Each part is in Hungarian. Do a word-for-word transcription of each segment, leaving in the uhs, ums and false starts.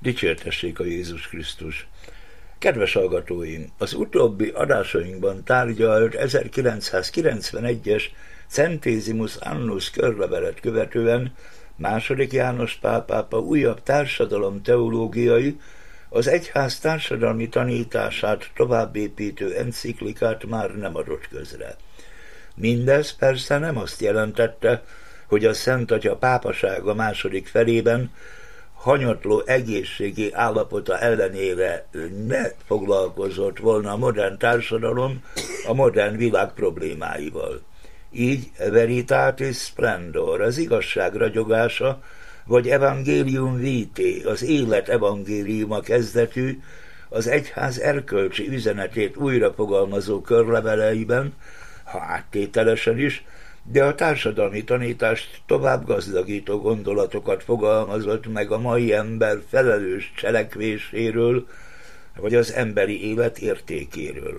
Dicsértessék a Jézus Krisztus! Kedves hallgatóim! Az utóbbi adásainkban tárgyalt ezerkilencszázkilencvenegyes Centesimus Annus körlevelet követően második János Pál pápa újabb társadalomteológiai, az egyház társadalmi tanítását továbbépítő enciklikát már nem adott közre. Mindez persze nem azt jelentette, hogy a Szent Atya pápasága második felében hanyatló egészségi állapota ellenére ne foglalkozott volna a modern társadalom a modern világ problémáival. Így Veritatis Splendor, az igazság ragyogása, vagy Evangelium Vitae, az élet evangéliuma kezdetű, az egyház erkölcsi üzenetét újrafogalmazó körleveleiben, ha áttételesen is, de a társadalmi tanítást tovább gazdagító gondolatokat fogalmazott meg a mai ember felelős cselekvéséről, vagy az emberi élet értékéről.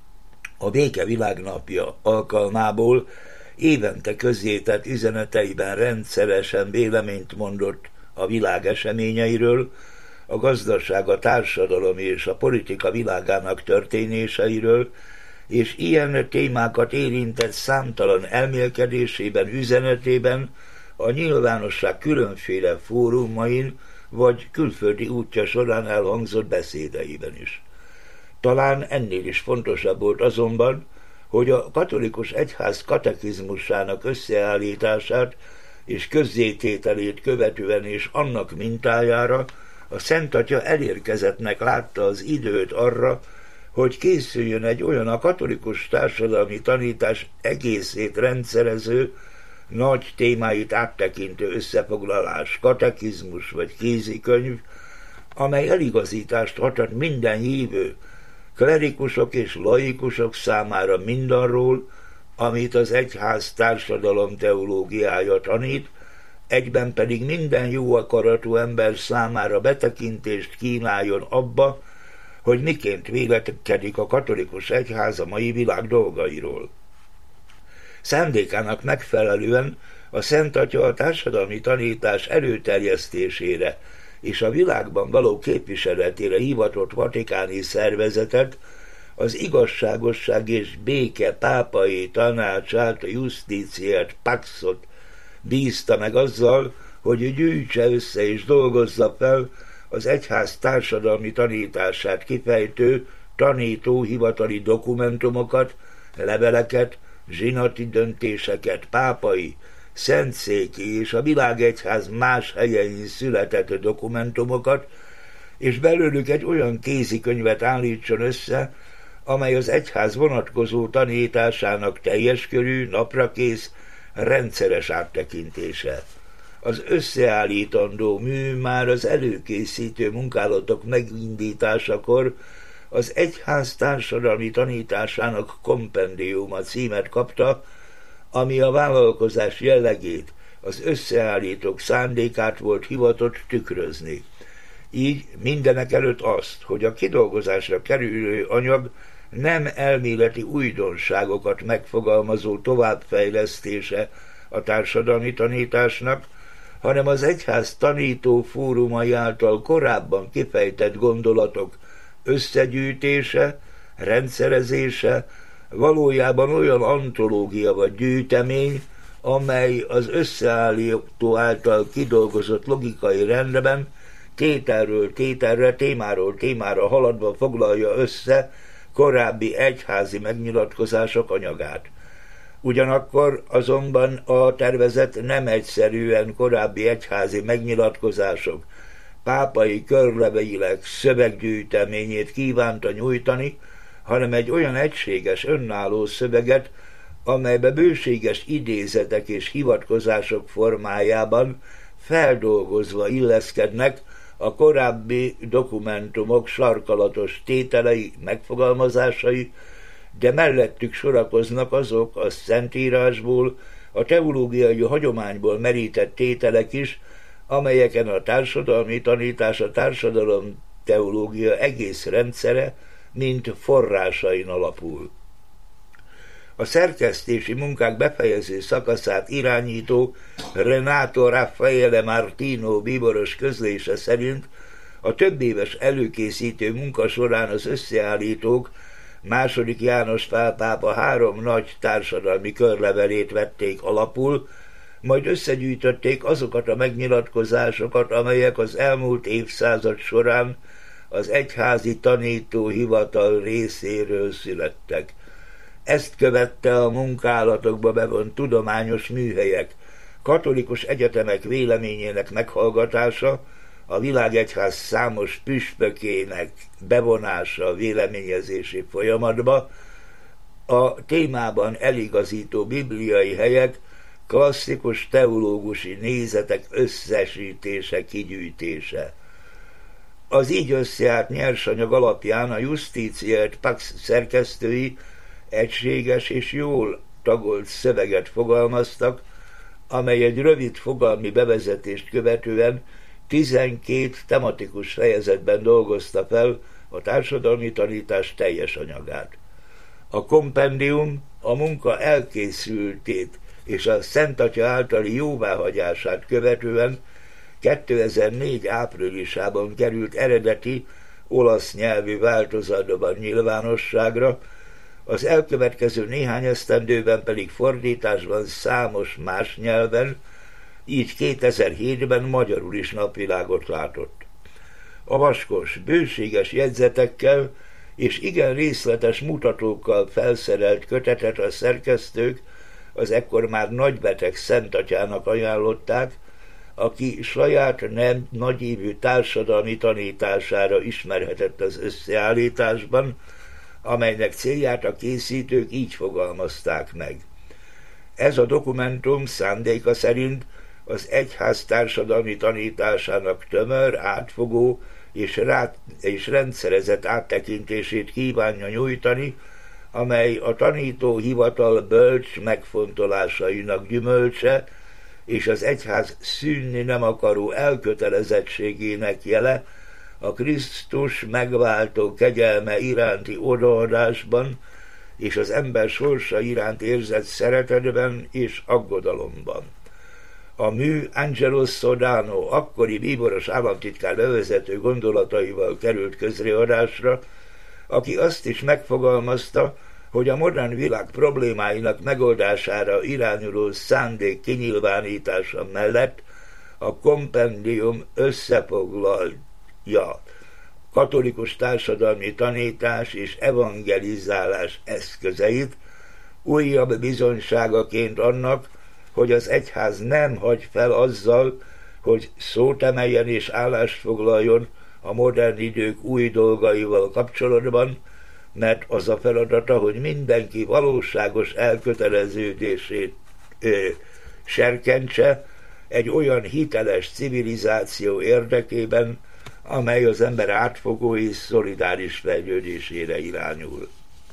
A Béke Világnapja alkalmából évente közzétett üzeneteiben rendszeresen véleményt mondott a világ eseményeiről, a gazdaság, a társadalom és a politika világának történéseiről, és ilyen témákat érintett számtalan elmélkedésében, üzenetében, a nyilvánosság különféle fórumain vagy külföldi útja során elhangzott beszédeiben is. Talán ennél is fontosabb volt azonban, hogy a katolikus egyház katekizmusának összeállítását és közzétételét követően és annak mintájára a Szent Atya elérkezettnek látta az időt arra, hogy készüljön egy olyan a katolikus társadalmi tanítás egészét rendszerező, nagy témáit áttekintő összefoglalás, katekizmus vagy kézikönyv, amely eligazítást adhat minden hívő, klerikusok és laikusok számára mindarról, amit az egyház társadalom teológiája tanít, egyben pedig minden jó akaratú ember számára betekintést kínáljon abba, hogy miként vélekedik a katolikus egyház a mai világ dolgairól. Szándékának megfelelően a Szent Atya a társadalmi tanítás előterjesztésére és a világban való képviseletére hivatott vatikáni szervezetet, az igazságosság és béke pápai tanácsát, a Justitiae Paxot bízta meg azzal, hogy gyűjtse össze és dolgozza fel az egyház társadalmi tanítását kifejtő tanító hivatali dokumentumokat, leveleket, zsinati döntéseket, pápai, szentszéki és a világegyház más helyein született dokumentumokat, és belőlük egy olyan kézikönyvet állítson össze, amely az egyház vonatkozó tanításának teljes körű, naprakész, rendszeres áttekintése. Az összeállítandó mű már az előkészítő munkálatok megindításakor az egyház társadalmi tanításának kompendiuma címet kapta, ami a vállalkozás jellegét, az összeállítók szándékát volt hivatott tükrözni. Így mindenek előtt azt, hogy a kidolgozásra kerülő anyag nem elméleti újdonságokat megfogalmazó továbbfejlesztése a társadalmi tanításnak, hanem az egyház tanító fórumai által korábban kifejtett gondolatok összegyűjtése, rendszerezése, valójában olyan antológia vagy gyűjtemény, amely az összeállító által kidolgozott logikai rendben tételről tételre, témáról témára haladva foglalja össze korábbi egyházi megnyilatkozások anyagát. Ugyanakkor azonban a tervezet nem egyszerűen korábbi egyházi megnyilatkozások, pápai körleveilek szöveggyűjteményét kívánta nyújtani, hanem egy olyan egységes, önálló szöveget, amelybe bőséges idézetek és hivatkozások formájában feldolgozva illeszkednek a korábbi dokumentumok sarkalatos tételei, megfogalmazásai, de mellettük sorakoznak azok a Szentírásból, a teológiai hagyományból merített tételek is, amelyeken a társadalmi tanítás, a társadalom teológia egész rendszere, mint forrásain alapul. A szerkesztési munkák befejező szakaszát irányító Renato Raffaele Martino bíboros közlése szerint A többéves előkészítő munka során az összeállítók második János Pál pápa három nagy társadalmi körlevelét vették alapul, majd összegyűjtötték azokat a megnyilatkozásokat, amelyek az elmúlt évszázad során az egyházi tanítóhivatal részéről születtek. Ezt követte a munkálatokba bevont tudományos műhelyek, katolikus egyetemek véleményének meghallgatása, a világegyház számos püspökének bevonása a véleményezési folyamatba, a témában eligazító bibliai helyek, klasszikus teológusi nézetek összesítése, kigyűjtése. Az így összeállt nyersanyag alapján a Justitia et Pax szerkesztői egységes és jól tagolt szöveget fogalmaztak, amely egy rövid fogalmi bevezetést követően tizenkét tematikus fejezetben dolgozta fel a társadalmi tanítás teljes anyagát. A kompendium a munka elkészültét és a Szent Atya általi jóváhagyását követően kétezer-négy áprilisában került eredeti olasz nyelvű változatban nyilvánosságra, az elkövetkező néhány esztendőben pedig fordításban számos más nyelven, így kétezer-hétben magyarul is napvilágot látott. A vaskos, bőséges jegyzetekkel és igen részletes mutatókkal felszerelt kötetet a szerkesztők az ekkor már nagybeteg Szent Atyának ajánlották, aki saját nem nagyívű társadalmi tanítására ismerhetett az összeállításban, amelynek célját a készítők így fogalmazták meg. Ez a dokumentum szándéka szerint az egyház társadalmi tanításának tömör, átfogó és, rá, és rendszerezett áttekintését kívánja nyújtani, amely a tanítóhivatal bölcs megfontolásainak gyümölcse és az egyház szűnni nem akaró elkötelezettségének jele a Krisztus megváltó kegyelme iránti odaadásban és az ember sorsa iránt érzett szeretetben és aggodalomban. A mű Angelo Sodano akkori bíboros államtitkár bevezető gondolataival került közreadásra, aki azt is megfogalmazta, hogy a modern világ problémáinak megoldására irányuló szándék kinyilvánítása mellett a kompendium összefoglalja katolikus társadalmi tanítás és evangelizálás eszközeit, újabb bizonyságaként annak, hogy az egyház nem hagy fel azzal, hogy szót emeljen és állást foglaljon a modern idők új dolgaival kapcsolatban, mert az a feladata, hogy mindenki valóságos elköteleződését ö, serkentse egy olyan hiteles civilizáció érdekében, amely az ember átfogó és szolidáris fejlődésére irányul.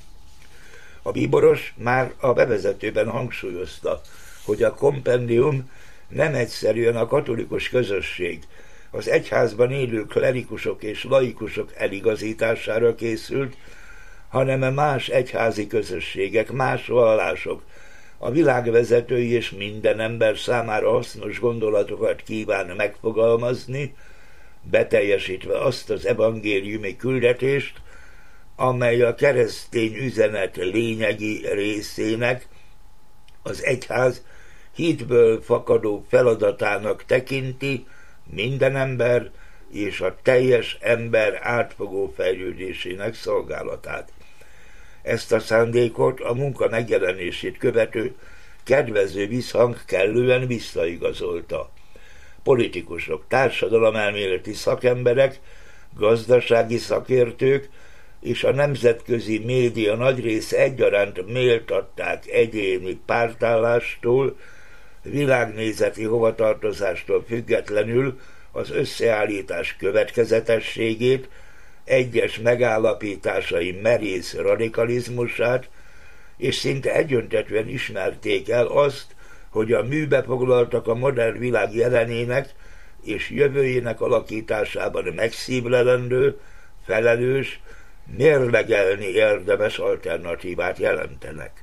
A bíboros már a bevezetőben hangsúlyozta, hogy a kompendium nem egyszerűen a katolikus közösség, az egyházban élő klerikusok és laikusok eligazítására készült, hanem más egyházi közösségek, más vallások, a világvezetői és minden ember számára hasznos gondolatokat kíván megfogalmazni, beteljesítve azt az evangéliumi küldetést, amely a keresztény üzenet lényegi részének, az egyház hitből fakadó feladatának tekinti minden ember és a teljes ember átfogó fejlődésének szolgálatát. Ezt a szándékot a munka megjelenését követő kedvező visszhang kellően visszaigazolta. Politikusok, társadalomelméleti szakemberek, gazdasági szakértők és a nemzetközi média nagy része egyaránt méltatták egyéni pártállástól, világnézeti hovatartozástól függetlenül az összeállítás következetességét, egyes megállapításai merész radikalizmusát, és szinte egyöntetűen ismerték el azt, hogy a műbe foglaltak a modern világ jelenének és jövőjének alakításában megszívlelendő, felelős, mérlegelni érdemes alternatívát jelentenek.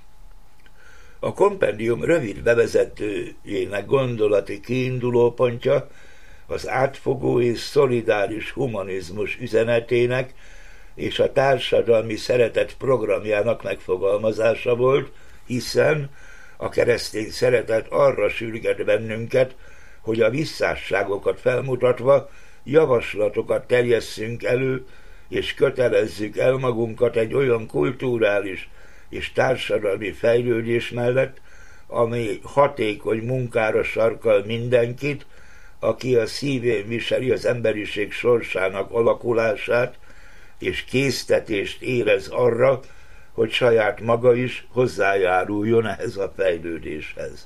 A kompendium rövid bevezetőjének gondolati kiindulópontja az átfogó és szolidáris humanizmus üzenetének és a társadalmi szeretet programjának megfogalmazása volt, hiszen a keresztény szeretet arra sürget bennünket, hogy a visszásságokat felmutatva javaslatokat terjesszünk elő, és kötelezzük el magunkat egy olyan kulturális és társadalmi fejlődés mellett, ami hatékony munkára sarkal mindenkit, aki a szívén viseli az emberiség sorsának alakulását, és késztetést érez arra, hogy saját maga is hozzájáruljon ehhez a fejlődéshez.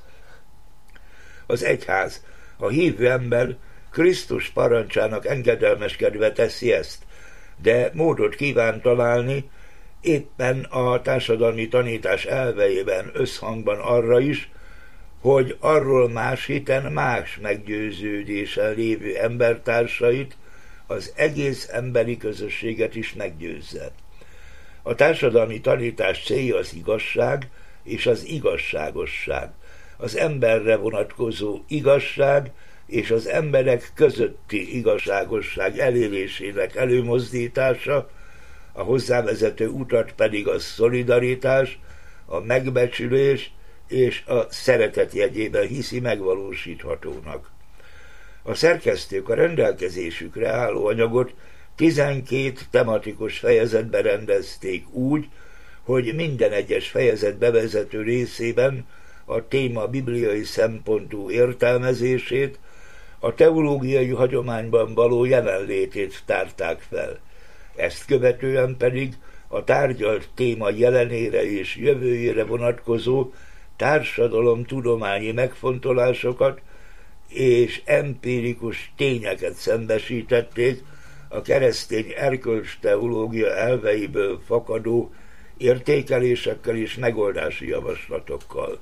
Az egyház, a hívő ember Krisztus parancsának engedelmeskedve teszi ezt, de módot kíván találni éppen a társadalmi tanítás elveiben összhangban arra is, hogy arról más hiten más meggyőződésen lévő embertársait, az egész emberi közösséget is meggyőzze. A társadalmi tanítás célja az igazság és az igazságosság, az emberre vonatkozó igazság és az emberek közötti igazságosság elérésének előmozdítása, a hozzávezető utat pedig a szolidaritás, a megbecsülés és a szeretet jegyében hiszi megvalósíthatónak. A szerkesztők a rendelkezésükre álló anyagot tizenkét tematikus fejezetbe rendezték úgy, hogy minden egyes fejezet bevezető részében a téma bibliai szempontú értelmezését, a teológiai hagyományban való jelenlétét tárták fel. Ezt követően pedig a tárgyalt téma jelenére és jövőjére vonatkozó társadalomtudományi megfontolásokat és empirikus tényeket szembesítették a keresztény erkölcsteológia elveiből fakadó értékelésekkel és megoldási javaslatokkal.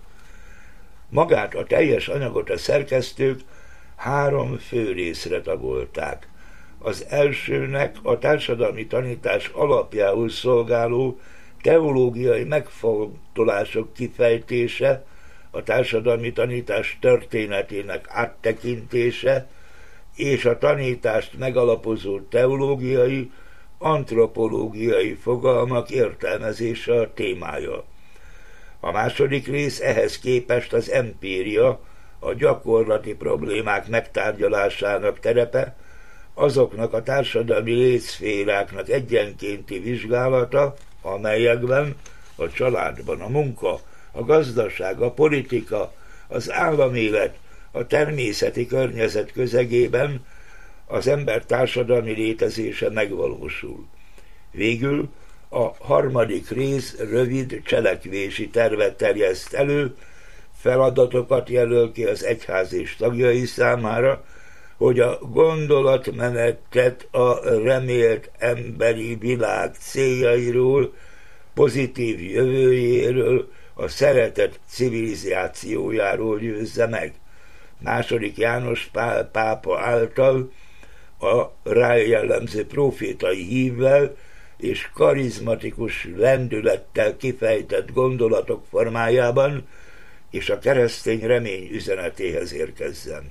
Magát a teljes anyagot a szerkesztők három fő részre tagolták. Az elsőnek a társadalmi tanítás alapjául szolgáló teológiai megfontolások kifejtése, a társadalmi tanítás történetének áttekintése és a tanítást megalapozó teológiai, antropológiai fogalmak értelmezése a témája. A második rész ehhez képest az empíria, a gyakorlati problémák megtárgyalásának terepe, azoknak a társadalmi létszféráknak egyenkénti vizsgálata, amelyekben a családban a munka, a gazdaság, a politika, az államélet, a természeti környezet közegében az ember társadalmi létezése megvalósul. Végül a harmadik rész rövid cselekvési tervet terjeszt elő, feladatokat jelöl ki az egyház és tagjai számára, hogy a gondolatmenetet a remélt emberi világ céljairól, pozitív jövőjéről, a szeretet civilizációjáról győzze meg. Második János Pál pápa által a rájellemző profétai hívvel és karizmatikus lendülettel kifejtett gondolatok formájában és a keresztény remény üzenetéhez érkezzen.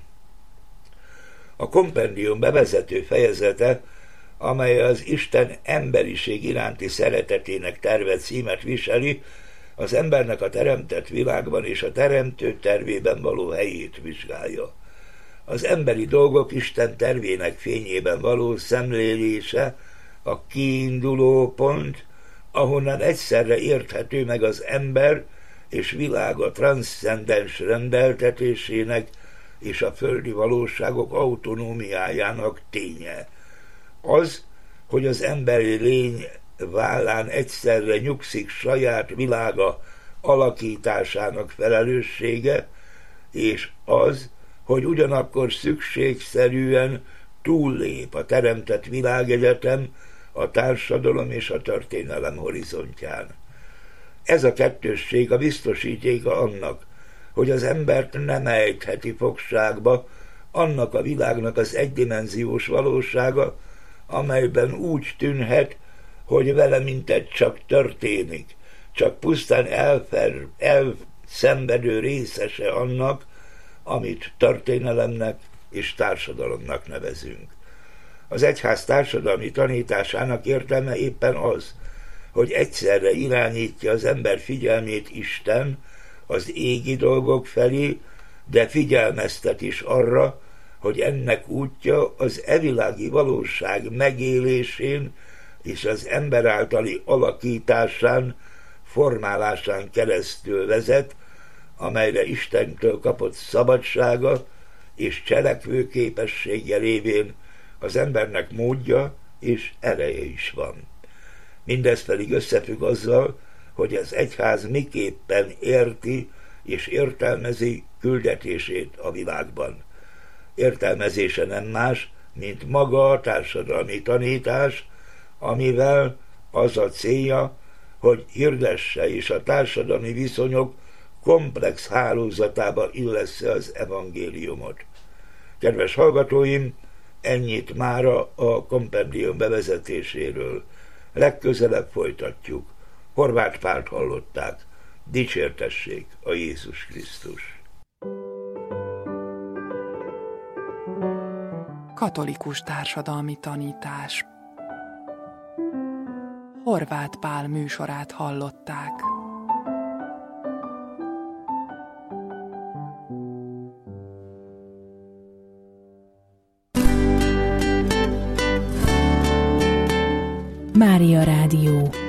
A kompendium bevezető fejezete, amely az Isten emberiség iránti szeretetének terve címet viseli, az embernek a teremtett világban és a teremtő tervében való helyét vizsgálja. Az emberi dolgok Isten tervének fényében való szemlélése a kiinduló pont, ahonnan egyszerre érthető meg az ember és világa transzcendens rendeltetésének és a földi valóságok autonómiájának ténye. Az, hogy az emberi lény vállán egyszerre nyugszik saját világa alakításának felelőssége, és az, hogy ugyanakkor szükségszerűen túllép a teremtett világegyetem a társadalom és a történelem horizontján. Ez a kettősség a biztosítéka annak, hogy az embert nem ejtheti fogságba annak a világnak az egydimenziós valósága, amelyben úgy tűnhet, hogy vele mintegy csak történik, csak pusztán elfer, elszenvedő részese annak, amit történelemnek és társadalomnak nevezünk. Az egyház társadalmi tanításának értelme éppen az, hogy egyszerre irányítja az ember figyelmét Isten az égi dolgok felé, de figyelmeztet is arra, hogy ennek útja az evilági valóság megélésén és az ember általi alakításán, formálásán keresztül vezet, amelyre Istentől kapott szabadsága és cselekvő képessége révén az embernek módja és ereje is van. Mindez pedig összefügg azzal, hogy az egyház miképpen érti és értelmezi küldetését a világban. Értelmezése nem más, mint maga a társadalmi tanítás, amivel az a célja, hogy hirdesse és a társadalmi viszonyok komplex hálózatába illessze az evangéliumot. Kedves hallgatóim, ennyit mára a kompendium bevezetéséről. Legközelebb folytatjuk. Horváth Pált hallották. Dicsértessék a Jézus Krisztus! Katolikus társadalmi tanítás. Horváth Pál műsorát hallották. Mária Rádió.